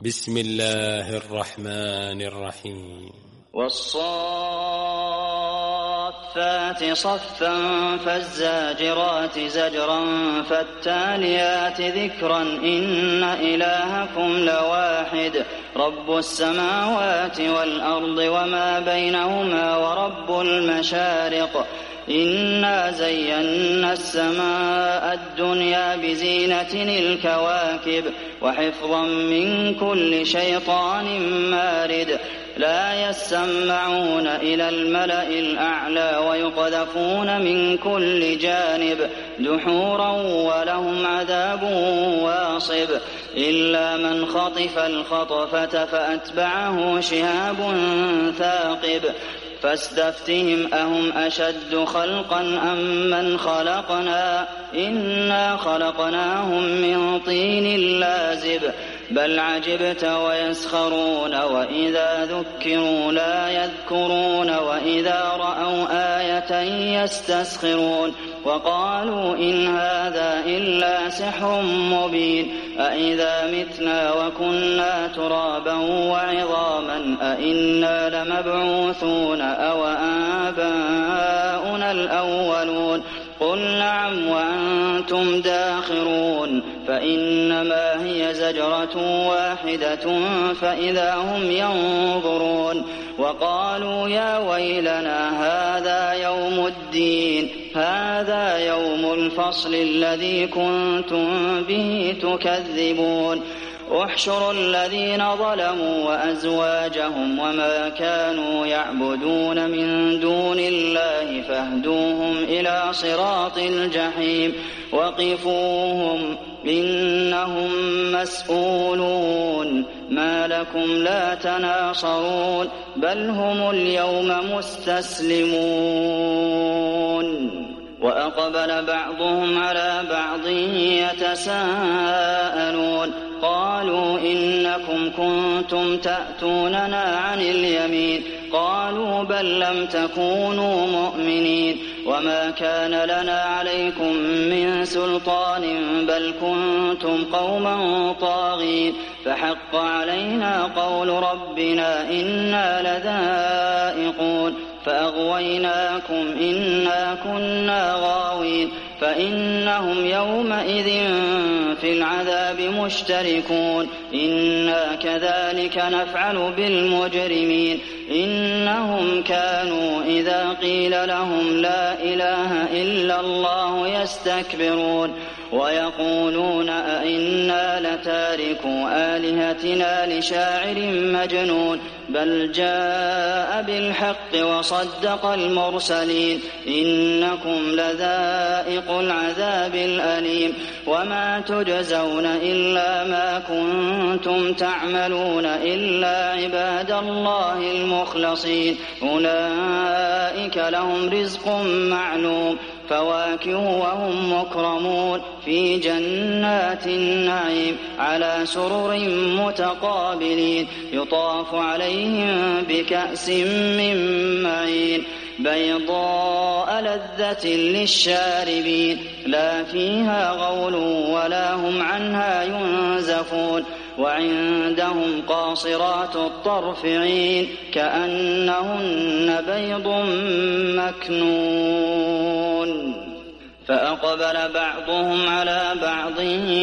بسم الله الرحمن الرحيم والصافات صفا فالزاجرات زجرا فالتاليات ذكرا إن إلهكم لواحد رب السماوات والأرض وما بينهما ورب المشارق إنا زينا السماء الدنيا بزينة الكواكب وحفظا من كل شيطان مارد لا يسمعون إلى الملأ الأعلى ويقذفون من كل جانب دحورا ولهم عذاب واصب إلا من خطف الخطفة فأتبعه شهاب ثاقب فاستفتهم أهم أشد خلقا أم من خلقنا إنا خلقناهم من طين لازب بل عجبت ويسخرون وإذا ذكروا لا يذكرون وإذا رأوا آية يستسخرون وقالوا إن هذا إلا سحر مبين أإذا متنا وكنا ترابا وعظاما أإنا لمبعوثون أو آباؤنا الأولون قل نعم وأنتم داخرون فإنما هي زجرة واحدة فإذا هم ينظرون وقالوا يا ويلنا هذا يوم الدين هذا يوم الفصل الذي كنتم به تكذبون احشروا الذين ظلموا وأزواجهم وما كانوا يعبدون من دون الله فاهدوهم إلى صراط الجحيم وقفوهم إنهم مسؤولون ما لكم لا تناصرون بل هم اليوم مستسلمون وأقبل بعضهم على بعض يتساءلون قالوا إنكم كنتم تأتوننا عن اليمين قالوا بل لم تكونوا مؤمنين وما كان لنا عليكم من سلطان بل كنتم قوما طاغين فحق علينا قول ربنا إنا لذائقون فأغويناكم إنا كنا غاوين فإنهم يومئذ في العذاب مشتركون إنا كذلك نفعل بالمجرمين إنهم كانوا إذا قيل لهم لا إله إلا الله يستكبرون ويقولون أئنا لتاركو آلهتنا لشاعر مجنون بل جاء بالحق وصدق المرسلين إنكم لذائق العذاب الأليم وما تجزون إلا ما كنتم تعملون إلا عباد الله المخلصين أولئك لهم رزق معلوم فواكه وهم مكرمون في جنات النعيم على سرر متقابلين يطاف عليهم بكأس من معين بيضاء لذة للشاربين لا فيها غول ولا هم عنها ينزفون وعندهم قاصرات الطرف عين كأنهن بيض مكنون فأقبل بعضهم على بعض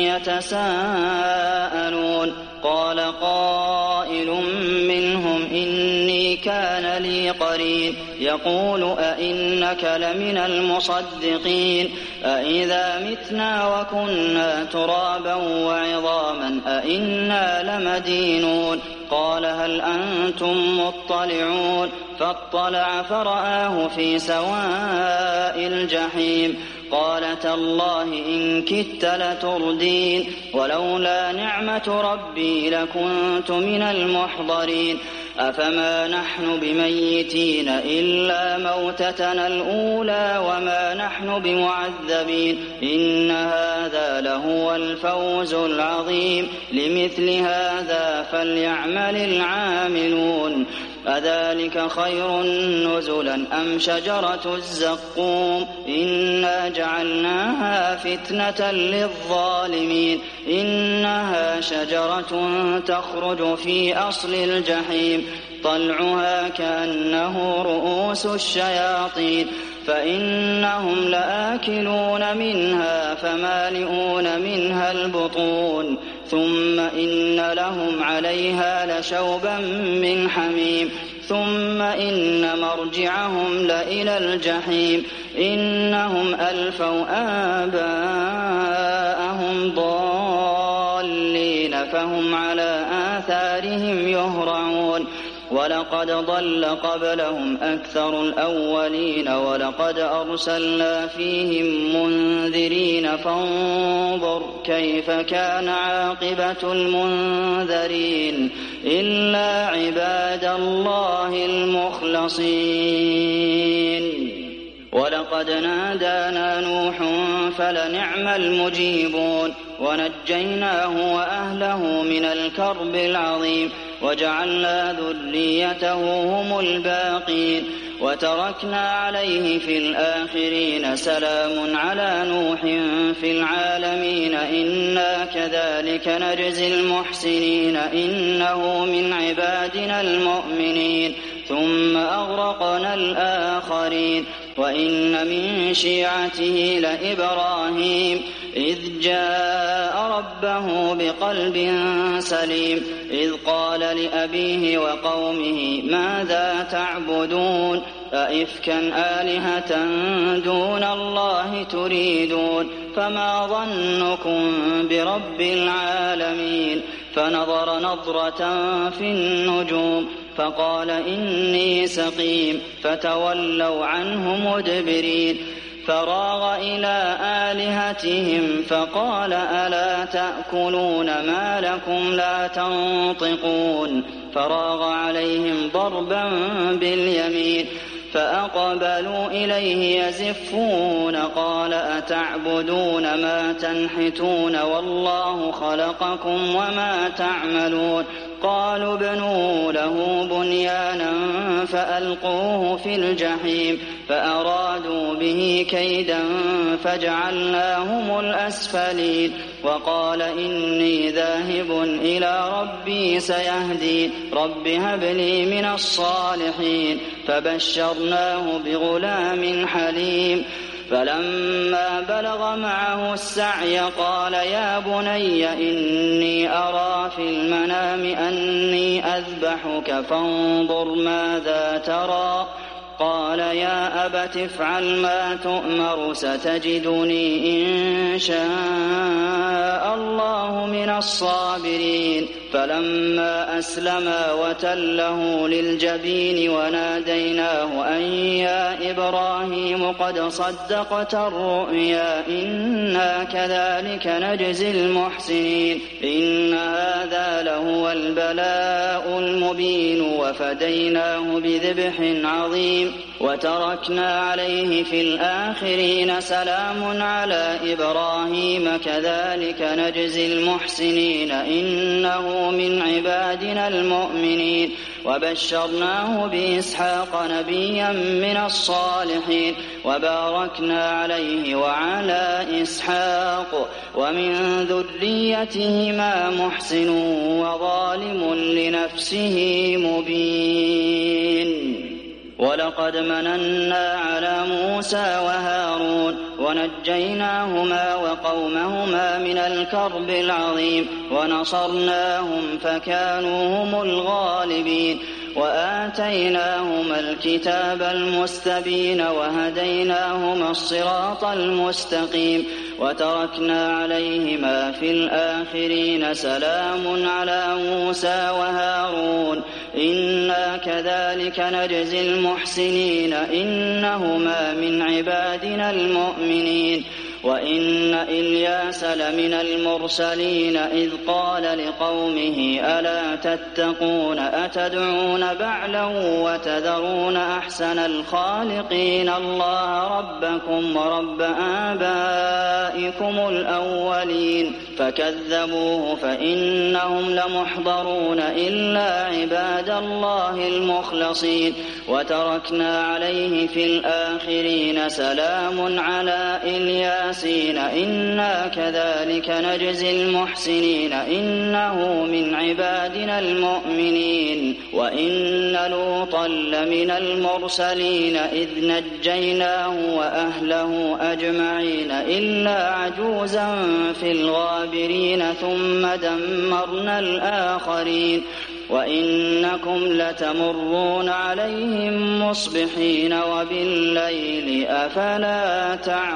يتساءلون قال قائل منهم إني كان لي قرين يقول أئنك لمن المصدقين أئذا متنا وكنا ترابا وعظاما أئنا لمدينون قال هل أنتم مطلعون فاطلع فرآه في سواء الجحيم قال تالله إن كدت لتردين ولولا نعمة ربي لكنت من المحضرين أفما نحن بميتين إلا موتتنا الأولى وما نحن بمعذبين إن هذا لهو الفوز العظيم لمثل هذا فليعمل العاملون أذلك خير نزلا أم شجرة الزقوم إنا جعلناها فتنة للظالمين إنها شجرة تخرج في أصل الجحيم طلعها كأنه رؤوس الشياطين فإنهم لآكلون منها فمالئون منها البطون ثم إن لهم عليها لشوبا من حميم ثم إن مرجعهم لإلى الجحيم إنهم ألفوا آباءهم ضالين فهم على آثارهم يهرعون ولقد ضل قبلهم أكثر الأولين ولقد أرسلنا فيهم منذرين فانظر كيف كان عاقبة المنذرين إلا عباد الله المخلصين ولقد نادانا نوح فلنعم المجيبون ونجيناه وأهله من الكرب العظيم وجعلنا ذريته هم الباقين وتركنا عليه في الآخرين سلام على نوح في العالمين إنا كذلك نجزي المحسنين إنه من عبادنا المؤمنين ثم أغرقنا الآخرين وإن من شيعته لإبراهيم إذ جاء ربه بقلب سليم إذ قال لأبيه وقومه ماذا تعبدون أئفكا آلهة دون الله تريدون فما ظنكم برب العالمين فنظر نظرة في النجوم فقال إني سقيم فتولوا عنه مدبرين فراغ إلى آلهتهم فقال ألا تأكلون ما لكم لا تنطقون فراغ عليهم ضربا باليمين فأقبلوا إليه يزفون قال أتعبدون ما تنحتون والله خلقكم وما تعملون قالوا ابنوا له بنيانا فألقوه في الجحيم فأرادوا به كيدا فجعلناهم الأسفلين وقال إني ذاهب إلى ربي سيهدين رب هب لي من الصالحين فبشرناه بغلام حليم فلما بلغ معه السعي قال يا بني إني أرى في المنام أني أذبحك فانظر ماذا ترى قال يا أبت افعل ما تؤمر ستجدني إن شاء الله من الصابرين فلما أسلما وتله للجبين وناديناه أن يا إبراهيم قد صدقت الرؤيا إنا كذلك نجزي المحسنين إن هذا لهو البلاء المبين وفديناه بذبح عظيم وتركنا عليه في الآخرين سلام على إبراهيم كذلك نجزي المحسنين إنه من عبادنا المؤمنين وبشرناه بإسحاق نبيا من الصالحين وباركنا عليه وعلى إسحاق ومن ذريتهما محسن وظالم لنفسه مبين ولقد مننا على موسى وهارون ونجيناهما وقومهما من الكرب العظيم ونصرناهم فكانوا هم الغالبين وآتيناهما الكتاب المستبين وهديناهما الصراط المستقيم وتركنا عليهما في الآخرين سلام على موسى وهارون إنا كذلك نجزي المحسنين إنهما من عبادنا المؤمنين وإن إلياس لمن المرسلين إذ قال لقومه ألا تتقون أتدعون بعلا وتذرون أحسن الخالقين الله ربكم ورب آبائكم الأولين فكذبوه فإنهم لمحضرون إلا عباد الله المخلصين وتركنا عليه في الآخرين سلام على الياسين إنا كذلك نجزي المحسنين إنه من عبادنا المؤمنين وإن لوطا لمن المرسلين إذ نجيناه وأهله أجمعين إلا عجوزا في الغابرين ثم دمرنا الآخرين وإنكم لتمرون عليهم مصبحين وبالليل أفلا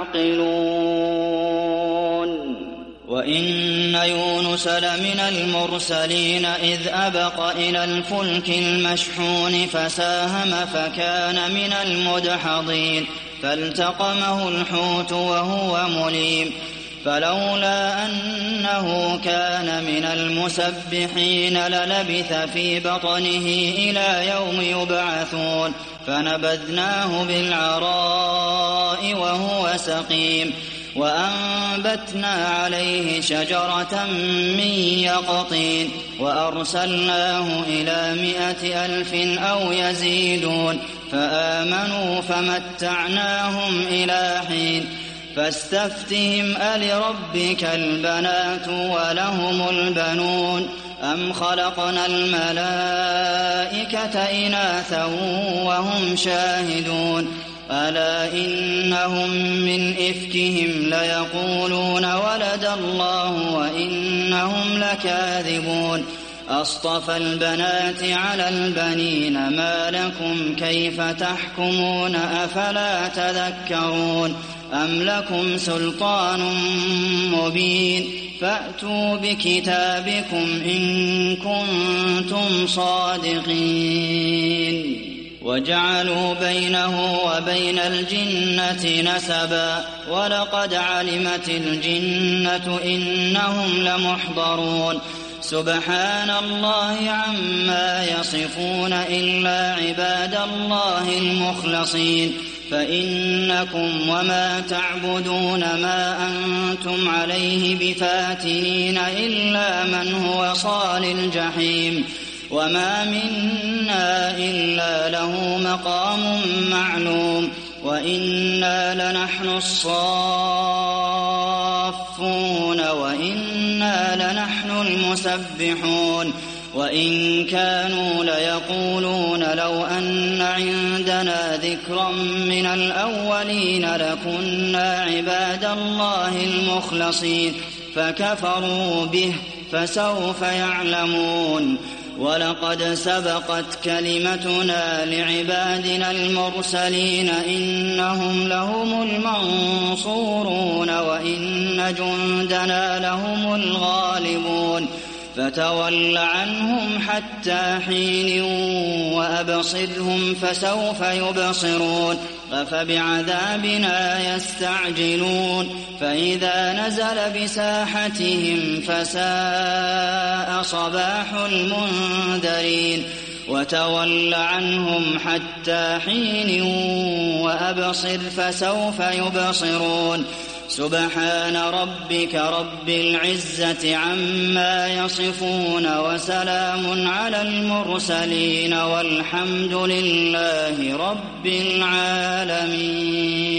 تعقلون وإن يونس لمن المرسلين إذ أبق إلى الفلك المشحون فساهم فكان من المدحضين فالتقمه الحوت وهو مليم فلولا أنه كان من المسبحين للبث في بطنه إلى يوم يبعثون فنبذناه بالعراء وهو سقيم وأنبتنا عليه شجرة من يقطين وأرسلناه إلى 100,000 أو يزيدون فآمنوا فمتعناهم إلى حين فاستفتهم ألربك البنات ولهم البنون أم خلقنا الملائكة إناثا وهم شاهدون ألا إنهم من إفكهم ليقولون ولد الله وإنهم لكاذبون أصطفى البنات على البنين ما لكم كيف تحكمون أفلا تذكرون أم لكم سلطان مبين فأتوا بكتابكم إن كنتم صادقين وجعلوا بينه وبين الجنة نسبا ولقد علمت الجنة إنهم لمحضرون سبحان الله عما يصفون إلا عباد الله المخلصين فإنكم وما تعبدون ما أنتم عليه بفاتنين إلا من هو صال الجحيم وما منا إلا له مقام معلوم وإنا لنحن الصافون وإنا لنحن المسبحون وإن كانوا ليقولون لو أن عندنا ذكرا من الأولين لكنا عباد الله المخلصين فكفروا به فسوف يعلمون ولقد سبقت كلمتنا لعبادنا المرسلين إنهم لهم المنصورون وإن جندنا لهم الغالبون فتول عنهم حتى حين وأبصرهم فسوف يبصرون أفبعذابنا يستعجلون فإذا نزل بساحتهم فساء صباح المنذرين وتول عنهم حتى حين وأبصر فسوف يبصرون سبحان ربك رب العزة عما يصفون وسلام على المرسلين والحمد لله رب العالمين